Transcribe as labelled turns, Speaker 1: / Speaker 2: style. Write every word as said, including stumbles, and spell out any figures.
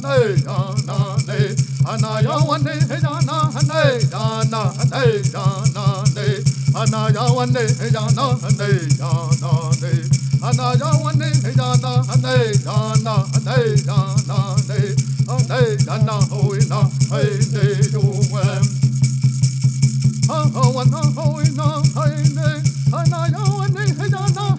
Speaker 1: hey jana hey anaya wane jana hey jana hey jana hey anaya wane jana hey jana hey anaya wane jana hey jana hey jana hey hey jana hoi na hey ne yuem ha ha wana hoi na hey ne anaya wane jana